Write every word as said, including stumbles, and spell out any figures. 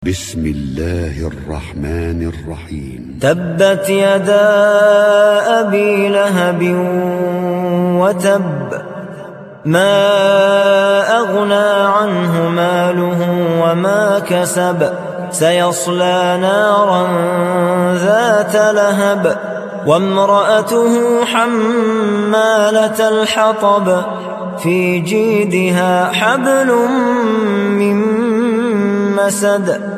بسم الله الرحمن الرحيم. تبت يدا أبي لهب وتب، ما أغنى عنه ماله وما كسب، سيصلى نارا ذات لهب، وامرأته حمالة الحطب، في جيدها حبل من مسد.